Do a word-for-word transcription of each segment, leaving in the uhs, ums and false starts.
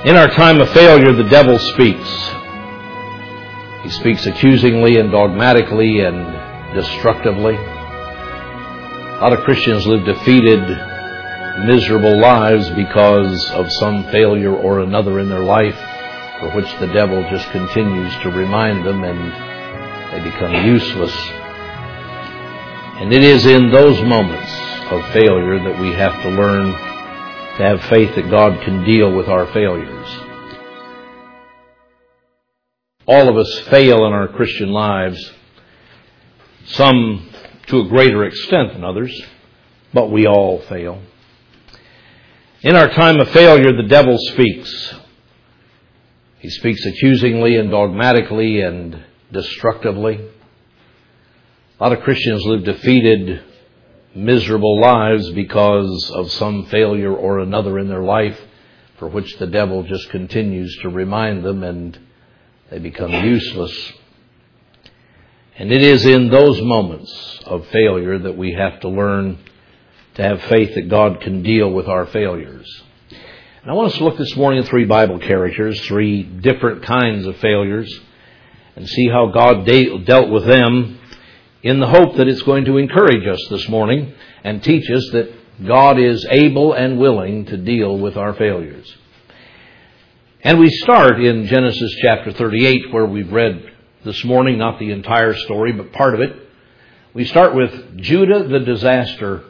In our time of failure, the devil speaks. He speaks accusingly and dogmatically and destructively. A lot of Christians live defeated, miserable lives because of some failure or another in their life, for which the devil just continues to remind them, and they become useless. And it is in those moments of failure that we have to learn to have faith that God can deal with our failures. All of us fail in our Christian lives, some to a greater extent than others, but we all fail. In our time of failure, the devil speaks. He speaks accusingly and dogmatically and destructively. A lot of Christians live defeated, miserable lives because of some failure or another in their life, for which the devil just continues to remind them, and they become useless. And it is in those moments of failure that we have to learn to have faith that God can deal with our failures. And I want us to look this morning at three Bible characters, three different kinds of failures, and see how God de- dealt with them, in the hope that it's going to encourage us this morning and teach us that God is able and willing to deal with our failures. And we start in Genesis chapter thirty-eight, where we've read this morning, not the entire story, but part of it. We start with Judah the disaster.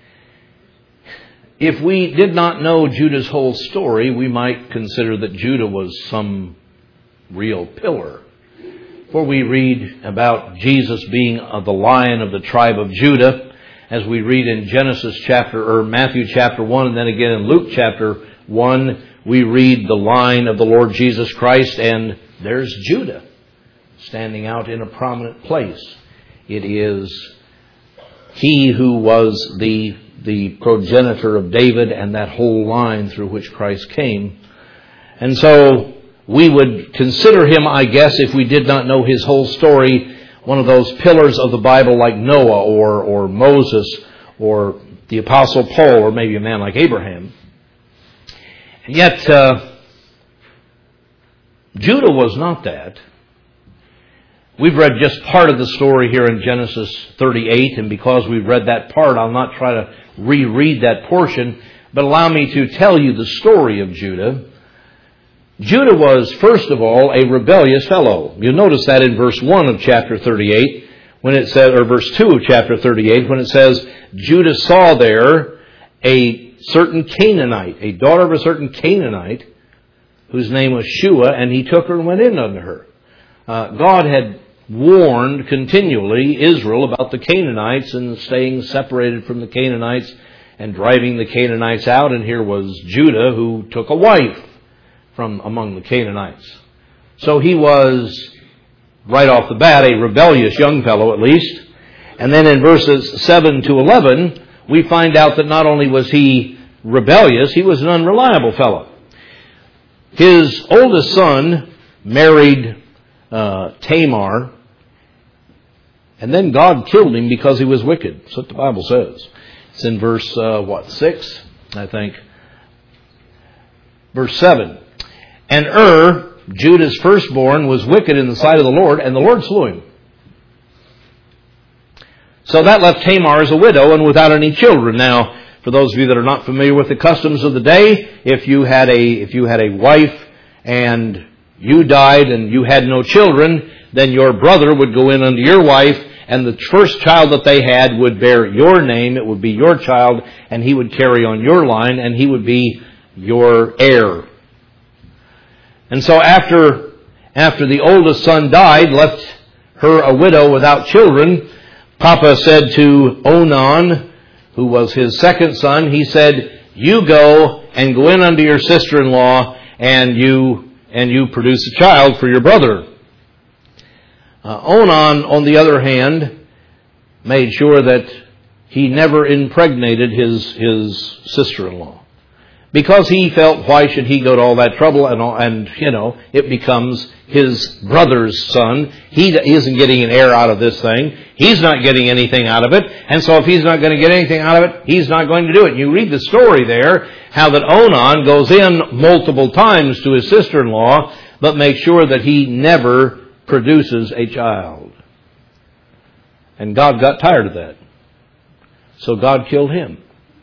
If we did not know Judah's whole story, we might consider that Judah was some real pillar. For we read about Jesus being the Lion of the tribe of Judah, as we read in Genesis chapter, or Matthew chapter one, and then again in Luke chapter one, we read the line of the Lord Jesus Christ, and there's Judah standing out in a prominent place. It is he who was the, the progenitor of David and that whole line through which Christ came. And so we would consider him, I guess, if we did not know his whole story, one of those pillars of the Bible like Noah or, or Moses or the Apostle Paul, or maybe a man like Abraham. And yet, uh, Judah was not that. We've read just part of the story here in Genesis thirty-eight, and because we've read that part, I'll not try to reread that portion, but allow me to tell you the story of Judah. Judah was, first of all, a rebellious fellow. You'll notice that in verse one of chapter thirty-eight, when it says, or verse two of chapter thirty-eight, when it says, Judah saw there a certain Canaanite, a daughter of a certain Canaanite, whose name was Shua, and he took her and went in unto her. Uh, God had warned continually Israel about the Canaanites and staying separated from the Canaanites and driving the Canaanites out, and here was Judah who took a wife from among the Canaanites. So he was, right off the bat, a rebellious young fellow at least. And then in verses seven to eleven, we find out that not only was he rebellious, he was an unreliable fellow. His oldest son married uh, Tamar, and then God killed him because he was wicked. That's what the Bible says. It's in verse, uh, what, six, I think. Verse seven. And Ur, Judah's firstborn, was wicked in the sight of the Lord, and the Lord slew him. So that left Tamar as a widow and without any children. Now, for those of you that are not familiar with the customs of the day, if you had a if you had a wife and you died and you had no children, then your brother would go in unto your wife, and the first child that they had would bear your name. It would be your child, and he would carry on your line, and he would be your heir. And so after, after the oldest son died, left her a widow without children, Papa said to Onan, who was his second son, he said, you go and go in unto your sister-in-law, and you, and you produce a child for your brother. Uh, Onan, on the other hand, made sure that he never impregnated his, his sister-in-law. because he felt, why should he go to all that trouble? And, all, and you know, it becomes his brother's son. He isn't getting an heir out of this thing. He's not getting anything out of it. And so if he's not going to get anything out of it, he's not going to do it. You read the story there, how that Onan goes in multiple times to his sister-in-law, but makes sure that he never produces a child. And God got tired of that. So God killed him.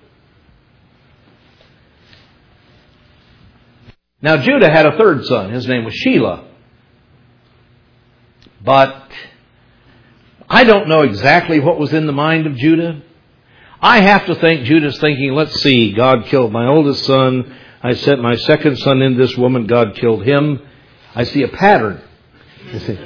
Now Judah had a third son. His name was Shelah. But I don't know exactly what was in the mind of Judah. I have to think Judah's thinking, let's see, God killed my oldest son. I sent my second son in this woman. God killed him. I see a pattern. You see.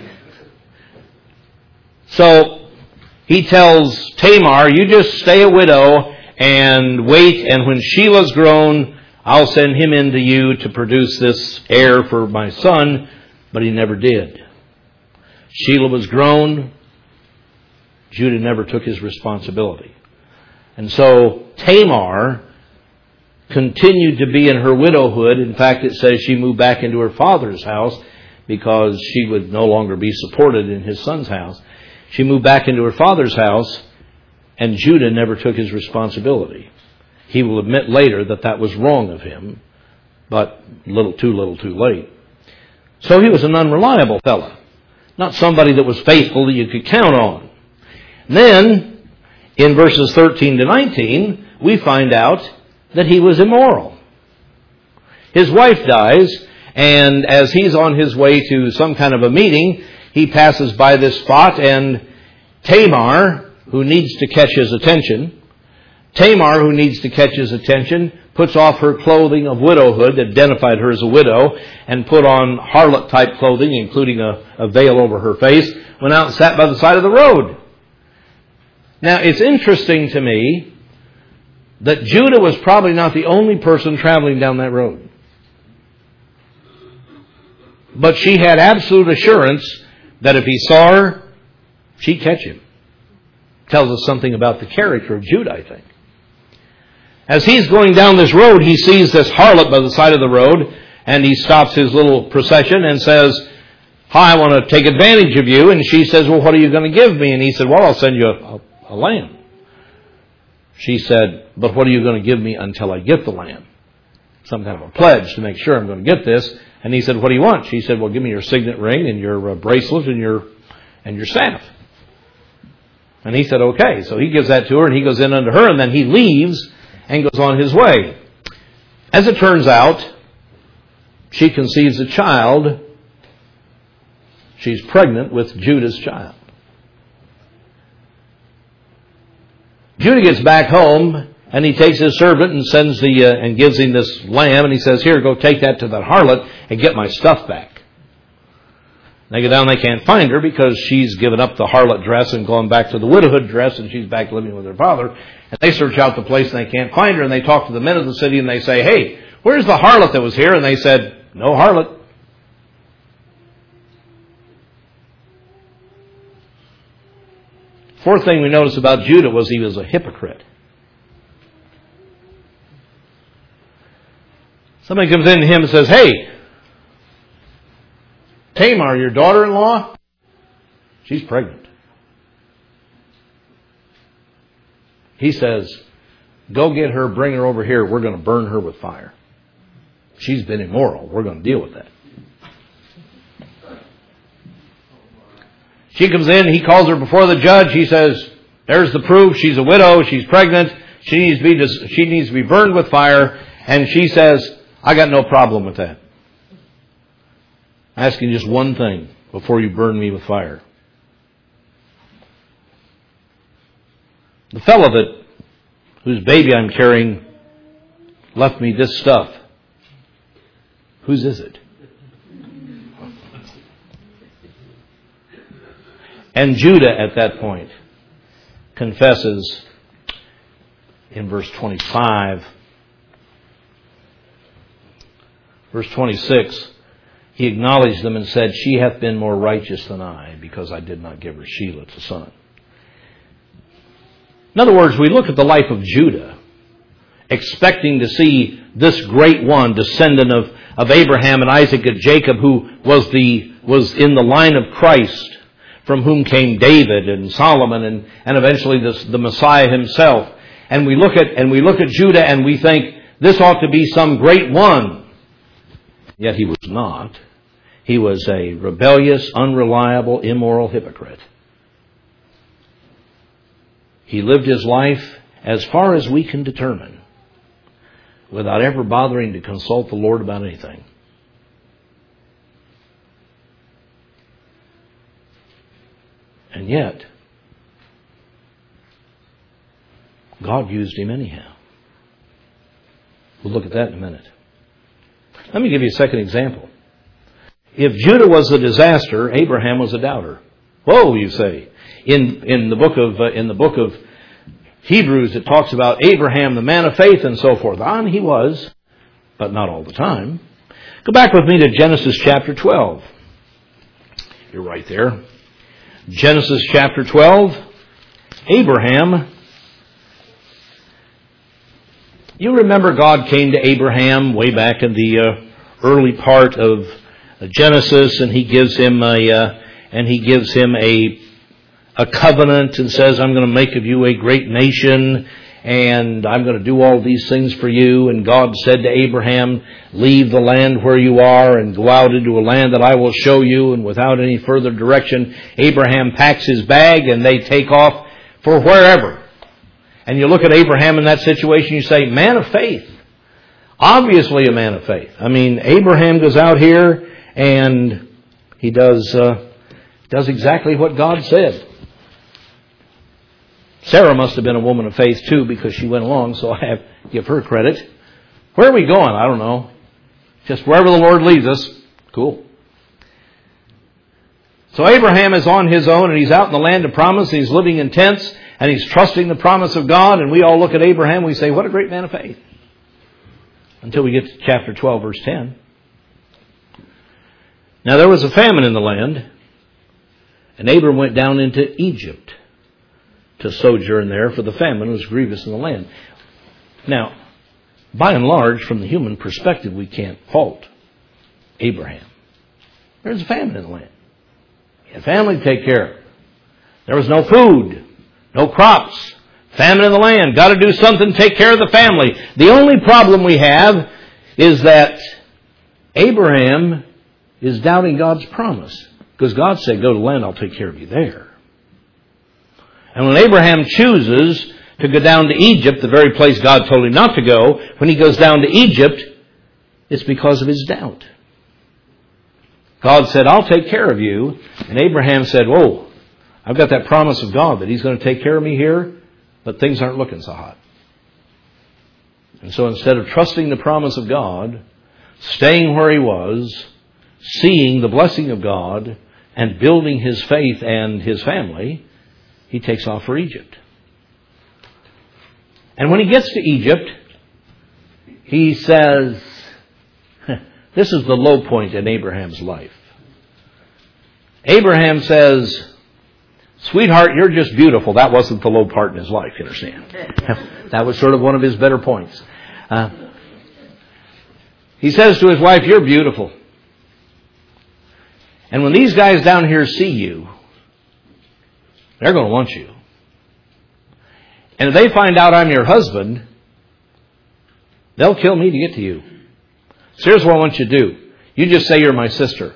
So he tells Tamar, you just stay a widow and wait, and when Shelah's grown, I'll send him into you to produce this heir for my son. But he never did. Shelah was grown. Judah never took his responsibility. And so Tamar continued to be in her widowhood. In fact, it says she moved back into her father's house because she would no longer be supported in his son's house. She moved back into her father's house, and Judah never took his responsibility. He will admit later that that was wrong of him, but little too little too late. So he was an unreliable fellow, not somebody that was faithful that you could count on. Then, in verses thirteen to nineteen, we find out that he was immoral. His wife dies, and as he's on his way to some kind of a meeting, he passes by this spot, and Tamar, who needs to catch his attention, Tamar, who needs to catch his attention, puts off her clothing of widowhood, identified her as a widow, and put on harlot-type clothing, including a, a veil over her face, went out and sat by the side of the road. Now, it's interesting to me that Judah was probably not the only person traveling down that road. But she had absolute assurance that if he saw her, she'd catch him. Tells us something about the character of Judah, I think. As he's going down this road, he sees this harlot by the side of the road, and he stops his little procession and says, hi, I want to take advantage of you. And she says, well, what are you going to give me? And he said, well, I'll send you a, a, a lamb. She said, but what are you going to give me until I get the lamb? Some kind of a pledge to make sure I'm going to get this. And he said, what do you want? She said, well, give me your signet ring and your uh, bracelet and your and your staff. And he said, okay. So he gives that to her, and he goes in unto her, and then he leaves and goes on his way. As it turns out, she conceives a child. She's pregnant with Judah's child. Judah gets back home, and he takes his servant and sends the uh, and gives him this lamb, and he says, here, go take that to that harlot and get my stuff back. They go down, they can't find her because she's given up the harlot dress and gone back to the widowhood dress, and she's back living with her father. And they search out the place and they can't find her, and they talk to the men of the city and they say, hey, where's the harlot that was here? And they said, no harlot. Fourth thing we notice about Judah was he was a hypocrite. Somebody comes in to him and says, hey, Tamar, your daughter-in-law, she's pregnant. He says, go get her, bring her over here. We're going to burn her with fire. She's been immoral. We're going to deal with that. She comes in, he calls her before the judge. He says, there's the proof. She's a widow. She's pregnant. She needs to be, she needs to be burned with fire. And she says, I got no problem with that. I'm asking just one thing before you burn me with fire. The fellow that, whose baby I'm carrying, left me this stuff. Whose is it? And Judah at that point confesses in verse twenty-five. Verse twenty-six, he acknowledged them and said, she hath been more righteous than I, because I did not give her Shelah to son. In other words, we look at the life of Judah, expecting to see this great one, descendant of, of Abraham and Isaac and Jacob, who was the was in the line of Christ, from whom came David and Solomon and, and eventually the, the Messiah himself. And we look at and we look at Judah and we think this ought to be some great one. Yet he was not. He was a rebellious, unreliable, immoral hypocrite. He lived his life, as far as we can determine, without ever bothering to consult the Lord about anything. And yet, God used him anyhow. We'll look at that in a minute. Let me give you a second example. If Judah was a disaster, Abraham was a doubter. Whoa, you say. In in the book of uh, in the book of Hebrews, it talks about Abraham, the man of faith, and so forth. And he was, but not all the time. Go back with me to Genesis chapter twelve. You're right there. Genesis chapter twelve. Abraham. You remember God came to Abraham way back in the uh, early part of Genesis, and He gives him a uh, and He gives him a a covenant and says, "I'm going to make of you a great nation, and I'm going to do all these things for you." And God said to Abraham, "Leave the land where you are and go out into a land that I will show you." And without any further direction, Abraham packs his bag and they take off for wherever. And you look at Abraham in that situation, you say, man of faith. Obviously a man of faith. I mean, Abraham goes out here and he does uh, does exactly what God said. Sarah must have been a woman of faith too, because she went along, so I have to give her credit. Where are we going? I don't know. Just wherever the Lord leads us. Cool. So Abraham is on his own, and he's out in the land of promise, and he's living in tents, and he's trusting the promise of God, and we all look at Abraham and we say, what a great man of faith. Until we get to chapter twelve, verse ten. Now there was a famine in the land, and Abram went down into Egypt to sojourn there, for the famine was grievous in the land. Now, by and large, from the human perspective, we can't fault Abraham. There's a famine in the land. He had family to take care of. There was no food, no crops, famine in the land. Got to do something to take care of the family. The only problem we have is that Abraham is doubting God's promise. Because God said, go to the land, I'll take care of you there. And when Abraham chooses to go down to Egypt, the very place God told him not to go, when he goes down to Egypt, it's because of his doubt. God said, I'll take care of you. And Abraham said, whoa, I've got that promise of God that He's going to take care of me here, but things aren't looking so hot. And so instead of trusting the promise of God, staying where he was, seeing the blessing of God, and building his faith and his family, he takes off for Egypt. And when he gets to Egypt, he says, this is the low point in Abraham's life. Abraham says, sweetheart, you're just beautiful. That wasn't the low part in his life, you understand. That was sort of one of his better points. Uh, he says to his wife, you're beautiful. And when these guys down here see you, they're going to want you. And if they find out I'm your husband, they'll kill me to get to you. So here's what I want you to do. You just say you're my sister.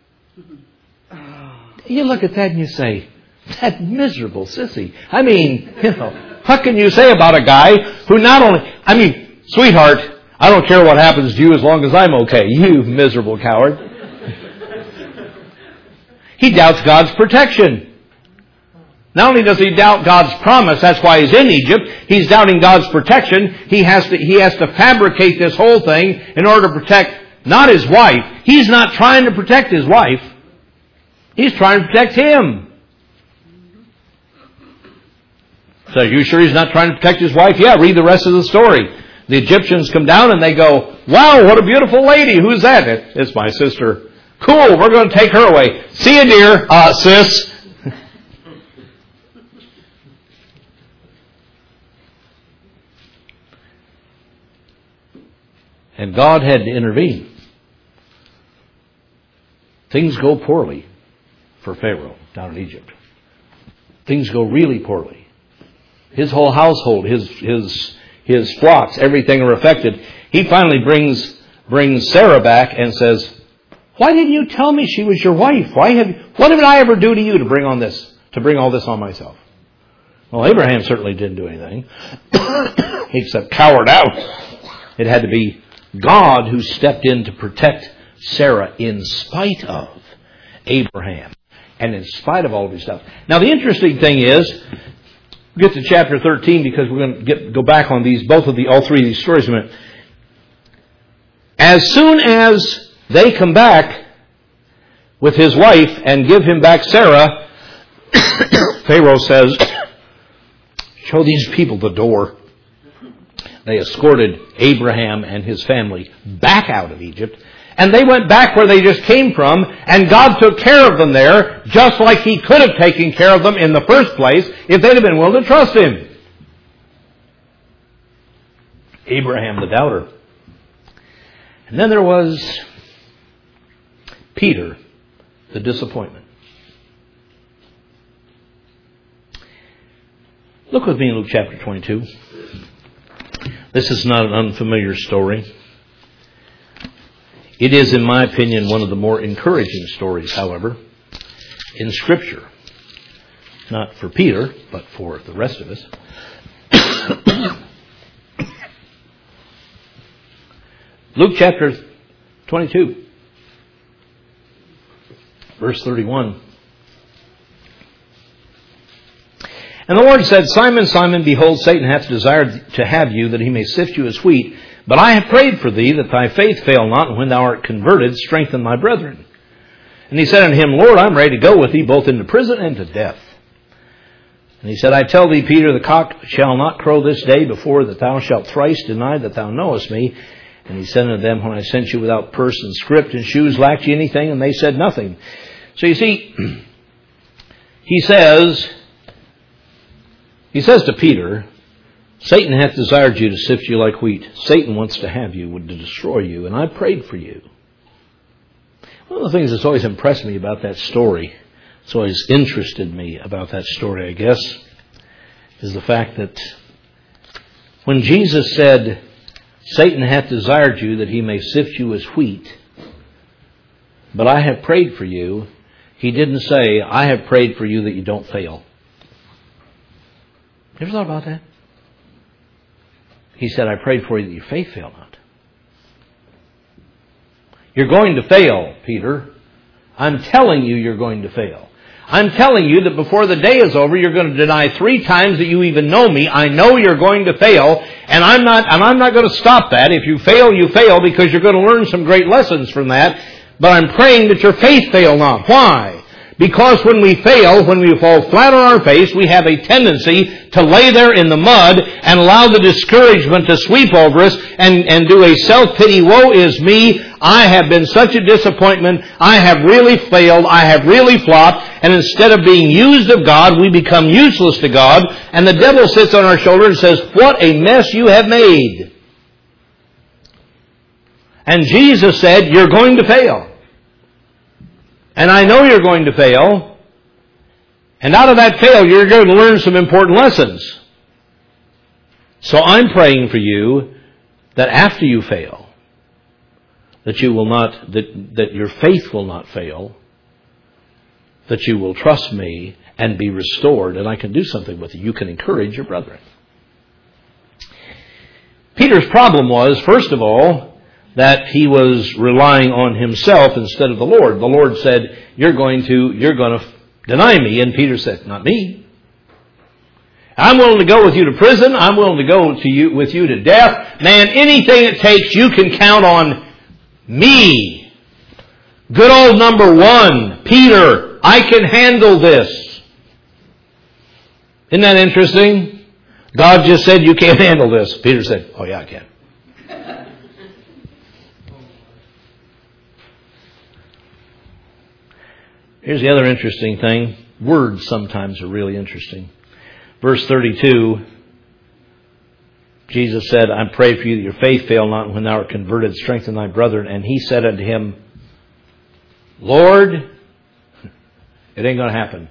You look at that and you say, that miserable sissy. I mean, you know, what can you say about a guy who not only, I mean, sweetheart, I don't care what happens to you as long as I'm okay. You miserable coward. He doubts God's protection. Not only does he doubt God's promise, that's why he's in Egypt, he's doubting God's protection. He has to, he has to fabricate this whole thing in order to protect not his wife. He's not trying to protect his wife. He's trying to protect him. So are you sure he's not trying to protect his wife? Yeah, read the rest of the story. The Egyptians come down and they go, wow, what a beautiful lady. Who's that? It's my sister. Cool, we're going to take her away. See you, dear, uh, sis. And God had to intervene. Things go poorly for Pharaoh down in Egypt. Things go really poorly. His whole household, his his his flocks, everything are affected. He finally brings brings Sarah back and says, "Why didn't you tell me she was your wife? Why have what did I ever do to you to bring on this to bring all this on myself?" Well, Abraham certainly didn't do anything except cowered out. It had to be God who stepped in to protect Sarah in spite of Abraham and in spite of all of his stuff. Now, the interesting thing is, we'll get to chapter thirteen because we're going to get, go back on these, both of the, all three of these stories in a minute. As soon as they come back with his wife and give him back Sarah, Pharaoh says, "Show these people the door." They escorted Abraham and his family back out of Egypt, and they went back where they just came from, and God took care of them there, just like He could have taken care of them in the first place if they'd have been willing to trust Him. Abraham the doubter. And then there was Peter, the disappointment. Look with me in Luke chapter twenty-two. This is not an unfamiliar story. It is, in my opinion, one of the more encouraging stories, however, in Scripture. Not for Peter, but for the rest of us. Luke chapter twenty-two, verse thirty-one. And the Lord said, "Simon, Simon, behold, Satan hath desired to have you, that he may sift you as wheat. But I have prayed for thee, that thy faith fail not, and when thou art converted, strengthen thy brethren." And he said unto him, "Lord, I am ready to go with thee, both into prison and to death." And he said, "I tell thee, Peter, the cock shall not crow this day before that thou shalt thrice deny that thou knowest me." And he said unto them, "When I sent you without purse and script and shoes, lacked ye anything?" And they said, "Nothing." So you see, he says, he says to Peter, "Satan hath desired you to sift you like wheat." Satan wants to have you, to destroy you, and I prayed for you. One of the things that's always impressed me about that story, it's always interested me about that story, I guess, is the fact that when Jesus said, "Satan hath desired you that he may sift you as wheat, but I have prayed for you," he didn't say, "I have prayed for you that you don't fail." You ever thought about that? He said, "I prayed for you that your faith fail not." You're going to fail, Peter. I'm telling you you're going to fail. I'm telling you that before the day is over, you're going to deny three times that you even know me. I know you're going to fail, and I'm not, and I'm not going to stop that. If you fail, you fail, because you're going to learn some great lessons from that. But I'm praying that your faith fail not. Why? Because when we fail, when we fall flat on our face, we have a tendency to lay there in the mud and allow the discouragement to sweep over us and, and do a self-pity, woe is me, I have been such a disappointment, I have really failed, I have really flopped, and instead of being used of God, we become useless to God, and the devil sits on our shoulder and says, "What a mess you have made." And Jesus said, "You're going to fail. And I know you're going to fail. And out of that failure, you're going to learn some important lessons. So I'm praying for you that after you fail, that you will not, that, that your faith will not fail, that you will trust me and be restored, and I can do something with you. You can encourage your brethren." Peter's problem was, first of all, that he was relying on himself instead of the Lord. The Lord said, you're going to, you're going to deny me. And Peter said, "Not me. I'm willing to go with you to prison. I'm willing to go to you, with you to death. Man, anything it takes, you can count on me. Good old number one, Peter, I can handle this." Isn't that interesting? God just said, "You can't handle this." Peter said, "Oh yeah, I can." Here's the other interesting thing. Words sometimes are really interesting. Verse thirty-two. Jesus said, I pray for you that your faith fail not, and when thou art converted, strengthen thy brethren. And he said unto him, Lord, it ain't going to happen.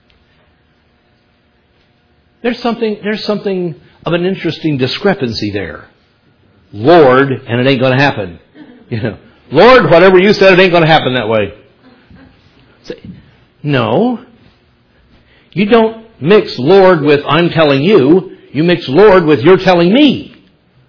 There's something, there's something of an interesting discrepancy there. Lord, and it ain't going to happen. You know, Lord, whatever you said, it ain't going to happen that way. No. You don't mix Lord with I'm telling you. You mix Lord with you're telling me.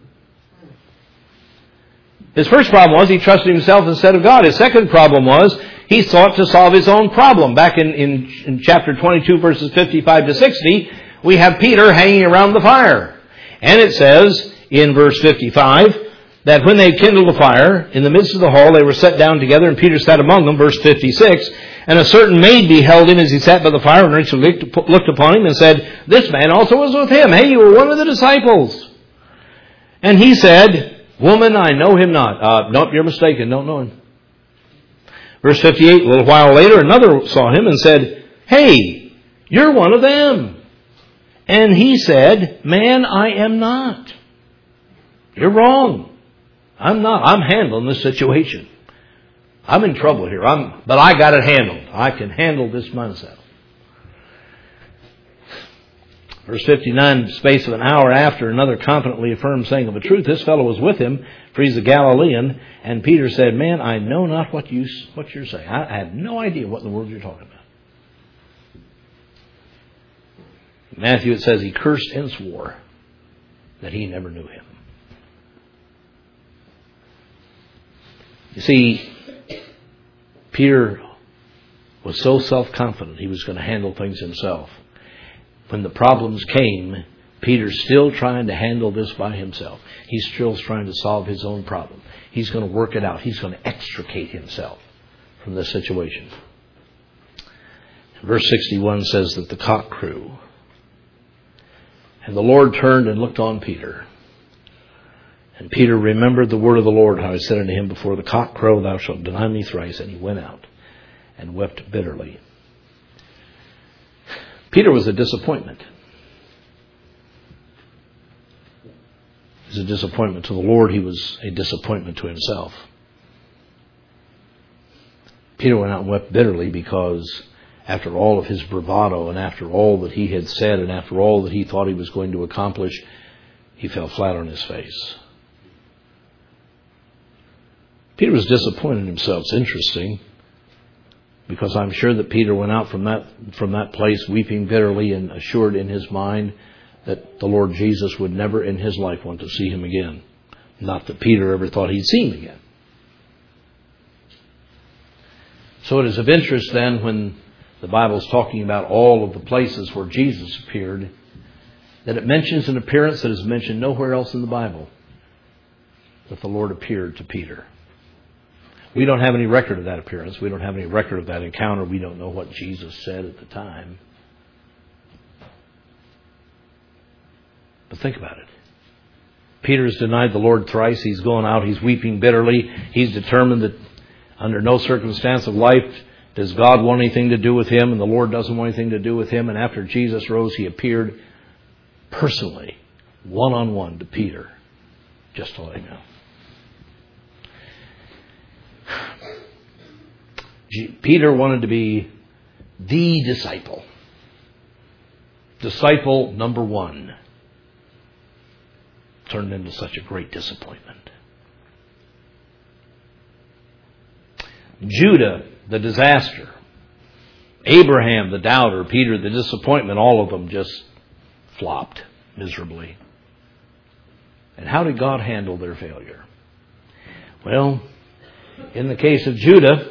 His first problem was he trusted himself instead of God. His second problem was he sought to solve his own problem. Back in, in, in chapter twenty-two, verses fifty-five to sixty, we have Peter hanging around the fire. And it says in verse fifty-five that when they kindled the fire, in the midst of the hall they were set down together, and Peter sat among them, verse fifty-six, and a certain maid beheld him as he sat by the fire, and Rachel looked upon him and said, This man also was with him. Hey, you were one of the disciples. And he said, Woman, I know him not. Uh, nope, you're mistaken. Don't know him. Verse fifty-eight, a little while later, another saw him and said, Hey, you're one of them. And he said, Man, I am not. You're wrong. I'm not. I'm handling this situation. I'm in trouble here. I'm, but I got it handled. I can handle this myself. Verse fifty-nine, the space of an hour after, another confidently affirmed, saying, Of a truth, this fellow was with him, for he's a Galilean. And Peter said, Man, I know not what, you, what you're saying. I, I have no idea what in the world you're talking about. In Matthew, it says he cursed and swore that he never knew him. You see, Peter was so self-confident he was going to handle things himself. When the problems came, Peter's still trying to handle this by himself. He's still trying to solve his own problem. He's going to work it out. He's going to extricate himself from this situation. Verse sixty-one says that the cock crew. And the Lord turned and looked on Peter. And Peter remembered the word of the Lord, how he said unto him, Before the cock crow, thou shalt deny me thrice. And he went out and wept bitterly. Peter was a disappointment. He was a disappointment to the Lord. He was a disappointment to himself. Peter went out and wept bitterly because after all of his bravado and after all that he had said and after all that he thought he was going to accomplish, he fell flat on his face. Peter was disappointed in himself. It's interesting because I'm sure that Peter went out from that from that place weeping bitterly and assured in his mind that the Lord Jesus would never in his life want to see him again. Not that Peter ever thought he'd see him again. So it is of interest then when the Bible is talking about all of the places where Jesus appeared, that it mentions an appearance that is mentioned nowhere else in the Bible, that the Lord appeared to Peter. We don't have any record of that appearance. We don't have any record of that encounter. We don't know what Jesus said at the time. But think about it. Peter has denied the Lord thrice. He's going out. He's weeping bitterly. He's determined that under no circumstance of life does God want anything to do with him, and the Lord doesn't want anything to do with him. And after Jesus rose, he appeared personally, one-on-one to Peter, just to let him know. Peter wanted to be the disciple. Disciple number one. Turned into such a great disappointment. Judah, the disaster. Abraham, the doubter. Peter, the disappointment. All of them just flopped miserably. And how did God handle their failure? Well, in the case of Judah,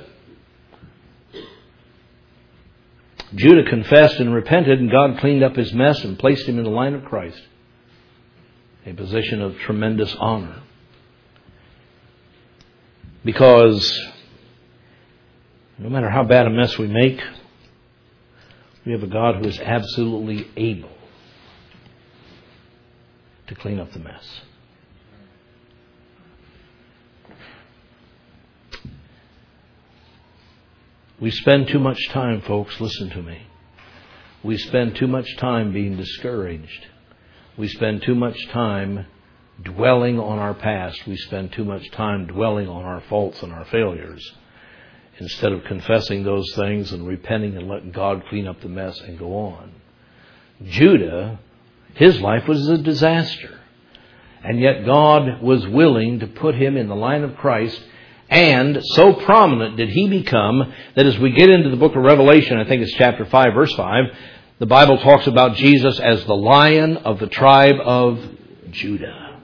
Judah confessed and repented, and God cleaned up his mess and placed him in the line of Christ, a position of tremendous honor. Because no matter how bad a mess we make, we have a God who is absolutely able to clean up the mess. We spend too much time, folks, listen to me. We spend too much time being discouraged. We spend too much time dwelling on our past. We spend too much time dwelling on our faults and our failures instead of confessing those things and repenting and letting God clean up the mess and go on. Judah, his life was a disaster. And yet God was willing to put him in the line of Christ. And so prominent did he become that as we get into the book of Revelation, I think it's chapter five, verse five, the Bible talks about Jesus as the Lion of the tribe of Judah.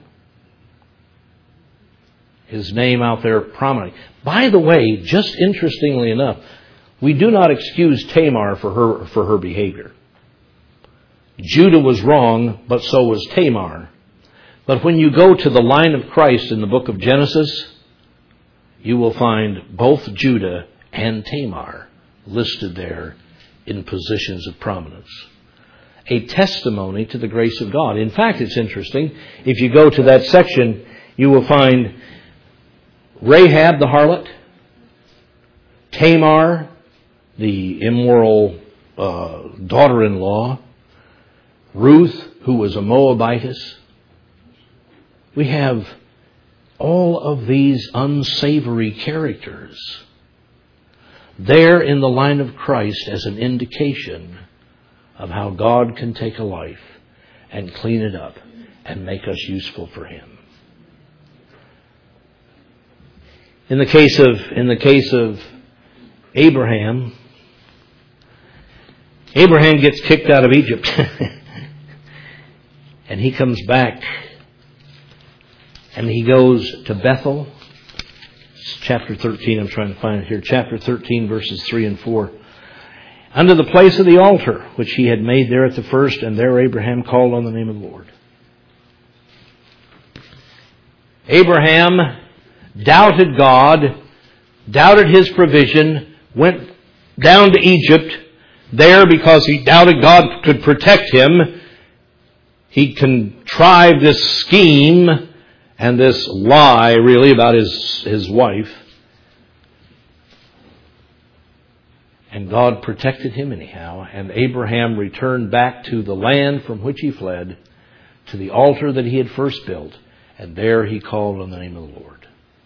His name out there prominent. By the way, just interestingly enough, we do not excuse Tamar for her, for her behavior. Judah was wrong, but so was Tamar. But when you go to the line of Christ in the book of Genesis, you will find both Judah and Tamar listed there in positions of prominence. A testimony to the grace of God. In fact, it's interesting. If you go to that section, you will find Rahab the harlot, Tamar, the immoral uh, daughter-in-law, Ruth, who was a Moabitess. We have all of these unsavory characters there in the line of Christ as an indication of how God can take a life and clean it up and make us useful for Him. In the case of, in the case of Abraham, Abraham gets kicked out of Egypt. And he comes back and he goes to Bethel. It's chapter thirteen, I'm trying to find it here. Chapter thirteen, verses three and four. Under the place of the altar, which he had made there at the first, and there Abraham called on the name of the Lord. Abraham doubted God, doubted His provision, went down to Egypt. There, because he doubted God could protect him, he contrived this scheme and this lie, really, about his, his wife. And God protected him anyhow. And Abraham returned back to the land from which he fled, to the altar that he had first built. And there he called on the name of the Lord.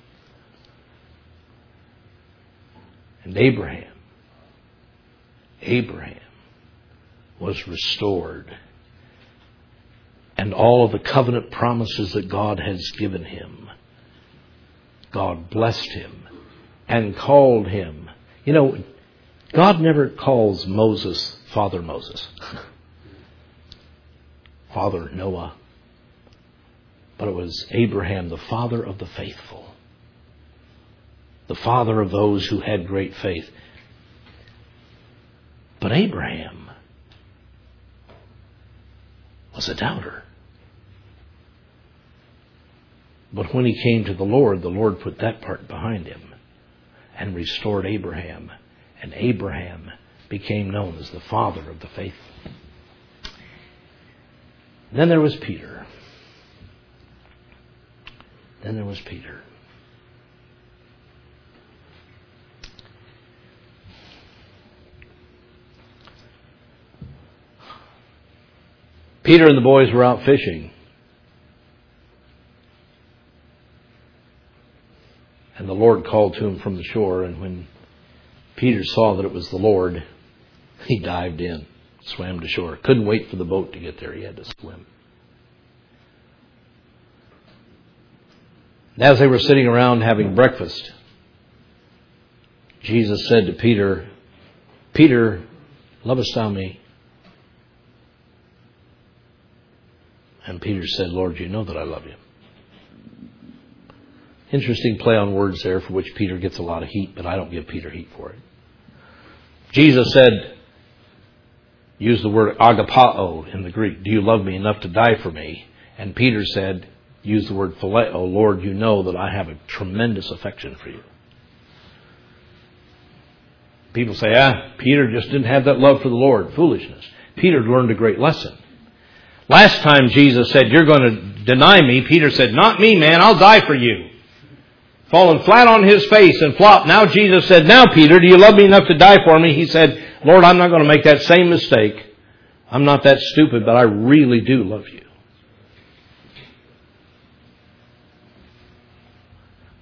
And Abraham, Abraham was restored. And all of the covenant promises that God has given him, God blessed him and called him. You know, God never calls Moses Father Moses, Father Noah, but it was Abraham, the father of the faithful, the father of those who had great faith. But Abraham was a doubter. But when he came to the Lord, the Lord put that part behind him and restored Abraham. And Abraham became known as the father of the faithful. Then there was Peter. Then there was Peter. Peter and the boys were out fishing. And the Lord called to him from the shore. And when Peter saw that it was the Lord, he dived in, swam to shore. Couldn't wait for the boat to get there. He had to swim. And as they were sitting around having breakfast, Jesus said to Peter, Peter, lovest thou me? And Peter said, Lord, you know that I love you. Interesting play on words there, for which Peter gets a lot of heat, but I don't give Peter heat for it. Jesus said, use the word agapao in the Greek. Do you love me enough to die for me? And Peter said, use the word phileo. Lord, you know that I have a tremendous affection for you. People say, ah, Peter just didn't have that love for the Lord. Foolishness. Peter learned a great lesson. Last time Jesus said, you're going to deny me, Peter said, not me, man, I'll die for you. Fallen flat on his face and flopped. Now Jesus said, now Peter, do you love me enough to die for me? He said, Lord, I'm not going to make that same mistake. I'm not that stupid, but I really do love you.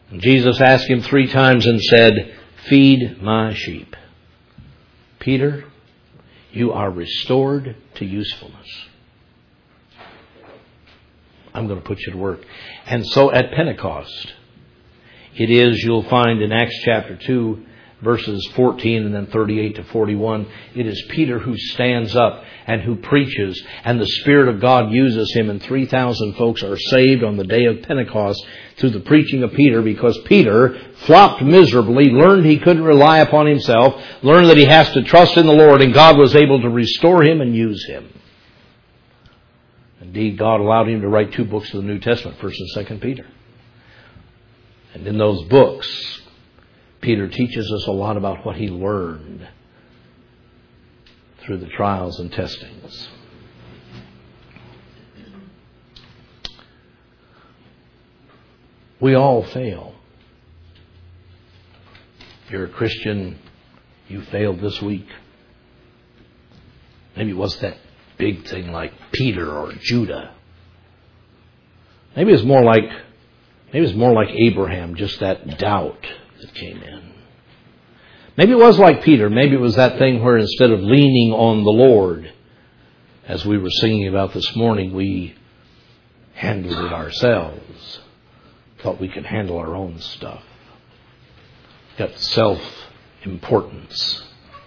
Jesus asked him three times and said, "Feed my sheep." Peter, you are restored to usefulness. I'm going to put you to work. And so at Pentecost, it is, you'll find in Acts chapter two, verses fourteen and then thirty-eight to forty-one, it is Peter who stands up and who preaches, and the Spirit of God uses him, and three thousand folks are saved on the day of Pentecost through the preaching of Peter, because Peter flopped miserably, learned he couldn't rely upon himself, learned that he has to trust in the Lord, and God was able to restore him and use him. Indeed, God allowed him to write two books of the New Testament, First and Second Peter. And in those books, Peter teaches us a lot about what he learned through the trials and testings. We all fail. If you're a Christian, you failed this week. Maybe it was that big thing like Peter or Judah. Maybe it's more like maybe it's more like Abraham, just that doubt that came in. Maybe it was like Peter. Maybe it was that thing where instead of leaning on the Lord, as we were singing about this morning, we handled it ourselves. Thought we could handle our own stuff. Got self-importance.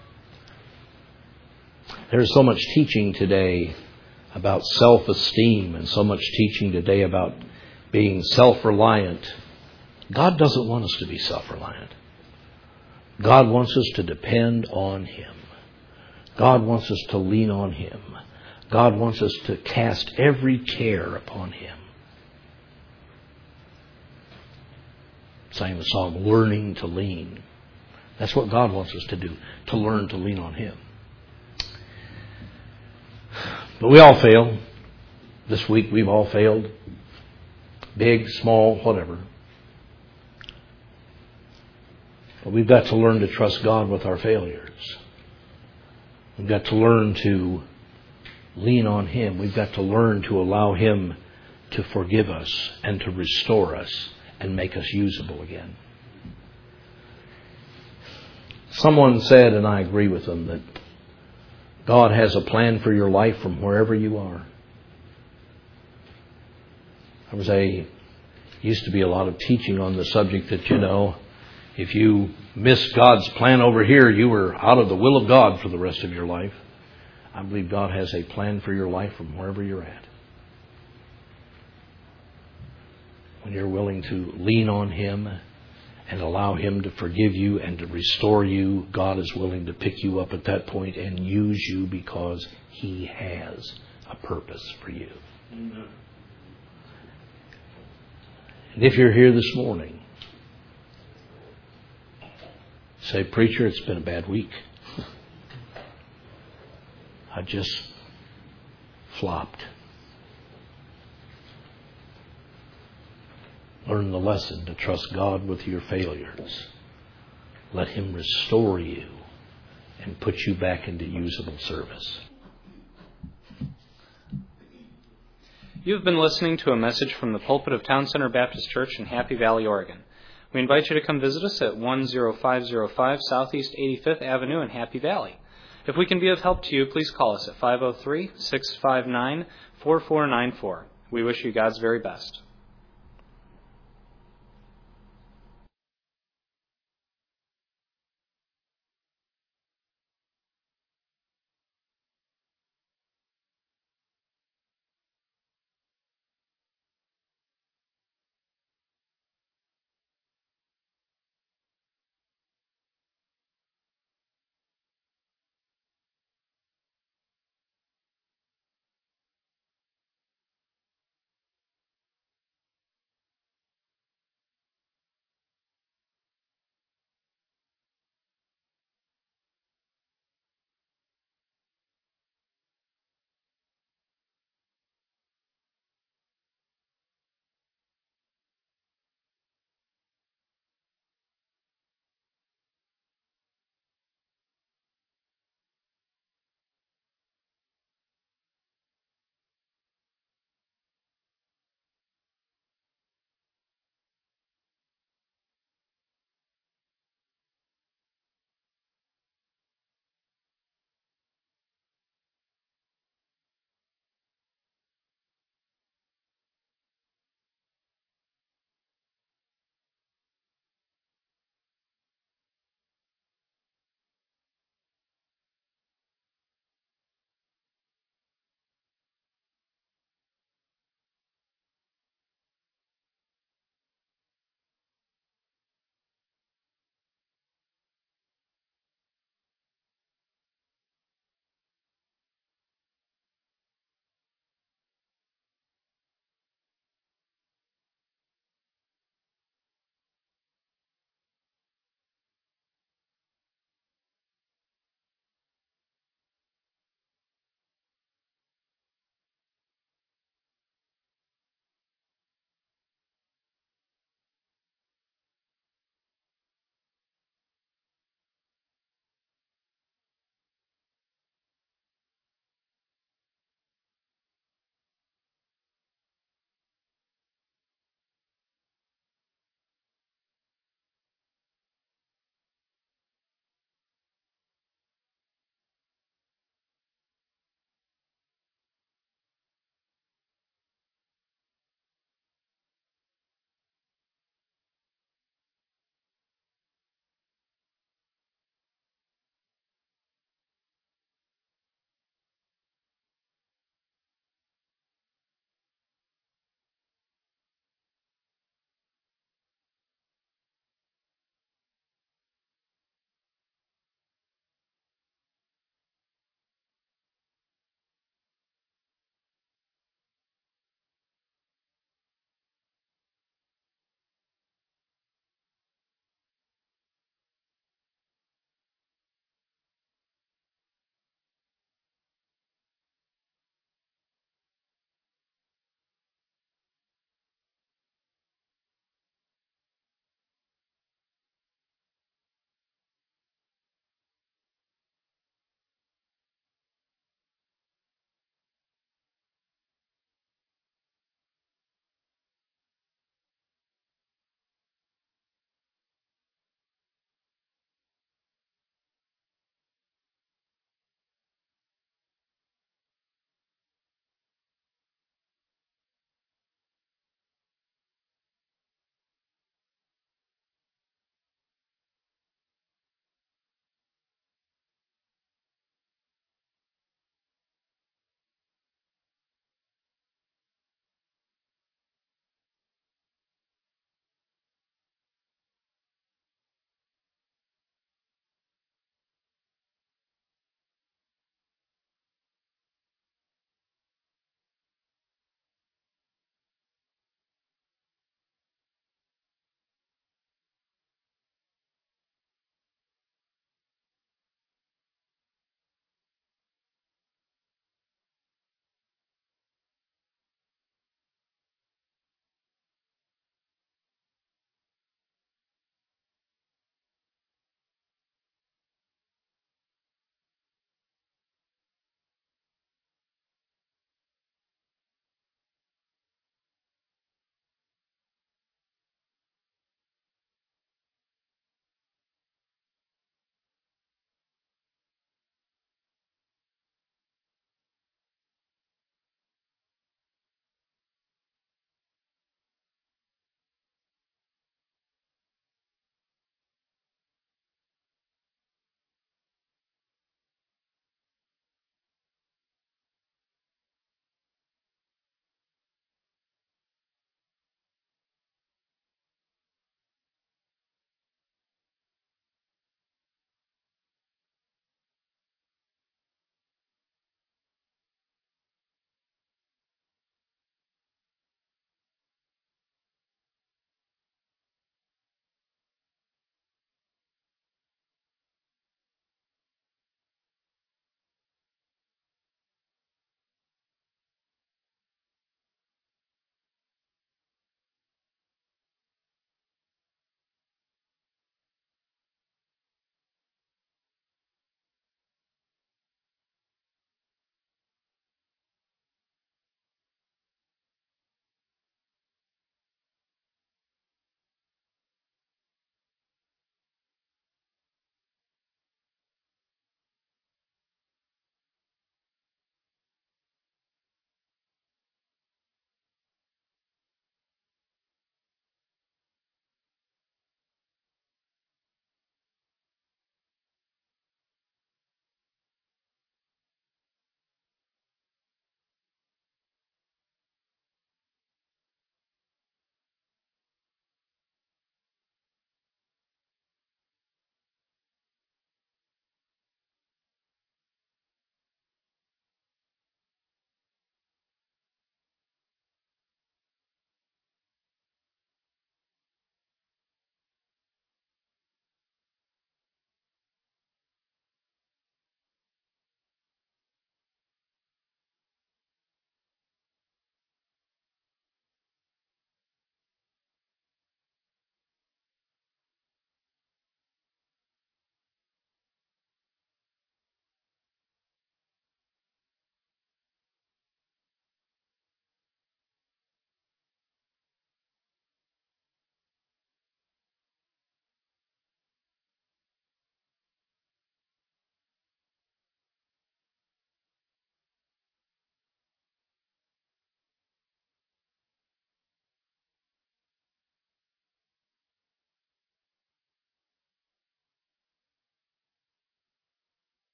There's so much teaching today about self-esteem and so much teaching today about being self-reliant. God doesn't want us to be self-reliant. God wants us to depend on Him. God wants us to lean on Him. God wants us to cast every care upon Him. Sang the song, Learning to Lean. That's what God wants us to do, to learn to lean on Him. But we all fail. This week we've all failed. Big, small, whatever. But we've got to learn to trust God with our failures. We've got to learn to lean on Him. We've got to learn to allow Him to forgive us and to restore us and make us usable again. Someone said, and I agree with them, that God has a plan for your life from wherever you are. There was a, used to be a lot of teaching on the subject that, you know, if you missed God's plan over here, you were out of the will of God for the rest of your life. I believe God has a plan for your life from wherever you're at. When you're willing to lean on Him and allow Him to forgive you and to restore you, God is willing to pick you up at that point and use you because He has a purpose for you. Amen. And if you're here this morning, say, preacher, it's been a bad week. I just flopped. Learn the lesson to trust God with your failures. Let Him restore you and put you back into usable service. You've been listening to a message from the pulpit of Town Center Baptist Church in Happy Valley, Oregon. We invite you to come visit us at one oh five oh five Southeast eighty-fifth Avenue in Happy Valley. If we can be of help to you, please call us at five oh three, six five nine, four four nine four. We wish you God's very best.